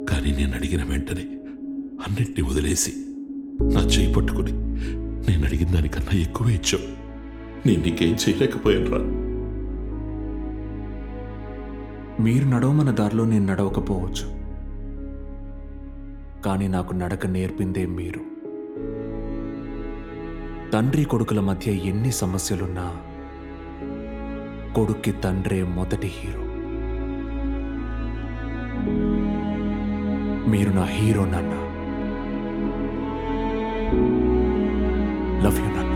కానీ నేను అడిగిన వెంటనే అన్నిటినీ వదిలేసి నా చేయి పట్టుకుని నేను అడిగిన దానికన్నా ఎక్కువ ఇచ్చావు. నేను నీకేం చేయలేకపోయానురా. మీరు నడవమన్న దారిలో నేను నడవకపోవచ్చు, కానీ నాకు నడక నేర్పిందే మీరు. తండ్రి కొడుకుల మధ్య ఎన్ని సమస్యలున్నా కొడుక్కి తండ్రే మొదటి హీరో. మీరు నా హీరో నాన్న. లవ్ యూ నాన్న.